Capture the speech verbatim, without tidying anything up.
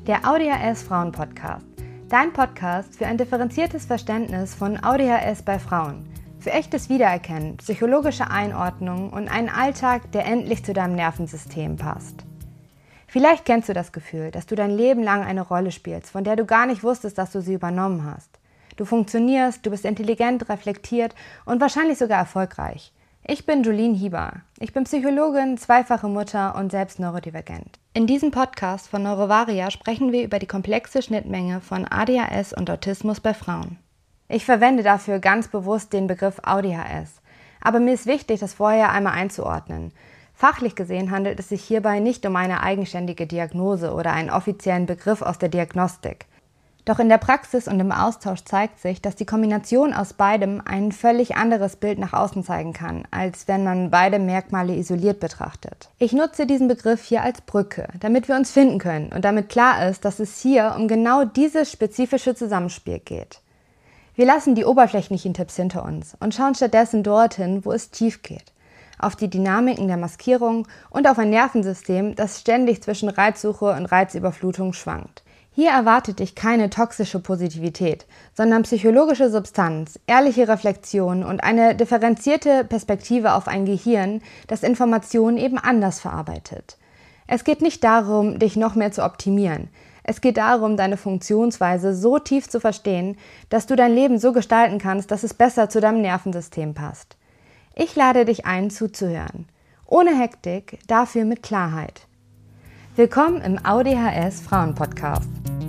Der A U D H S Frauen Podcast. Dein Podcast für ein differenziertes Verständnis von A U D H S bei Frauen. Für echtes Wiedererkennen, psychologische Einordnung und einen Alltag, der endlich zu deinem Nervensystem passt. Vielleicht kennst du das Gefühl, dass du dein Leben lang eine Rolle spielst, von der du gar nicht wusstest, dass du sie übernommen hast. Du funktionierst, du bist intelligent, reflektiert und wahrscheinlich sogar erfolgreich. Ich bin Julien Hieber. Ich bin Psychologin, zweifache Mutter und selbst neurodivergent. In diesem Podcast von Neurovaria sprechen wir über die komplexe Schnittmenge von A D H S und Autismus bei Frauen. Ich verwende dafür ganz bewusst den Begriff A U D H S. Aber mir ist wichtig, das vorher einmal einzuordnen. Fachlich gesehen handelt es sich hierbei nicht um eine eigenständige Diagnose oder einen offiziellen Begriff aus der Diagnostik. Doch in der Praxis und im Austausch zeigt sich, dass die Kombination aus beidem ein völlig anderes Bild nach außen zeigen kann, als wenn man beide Merkmale isoliert betrachtet. Ich nutze diesen Begriff hier als Brücke, damit wir uns finden können und damit klar ist, dass es hier um genau dieses spezifische Zusammenspiel geht. Wir lassen die oberflächlichen Tipps hinter uns und schauen stattdessen dorthin, wo es tief geht. Auf die Dynamiken der Maskierung und auf ein Nervensystem, das ständig zwischen Reizsuche und Reizüberflutung schwankt. Hier erwartet dich keine toxische Positivität, sondern psychologische Substanz, ehrliche Reflexion und eine differenzierte Perspektive auf ein Gehirn, das Informationen eben anders verarbeitet. Es geht nicht darum, dich noch mehr zu optimieren. Es geht darum, deine Funktionsweise so tief zu verstehen, dass du dein Leben so gestalten kannst, dass es besser zu deinem Nervensystem passt. Ich lade dich ein, zuzuhören. Ohne Hektik, dafür mit Klarheit. Willkommen im A U D H S Frauen Podcast.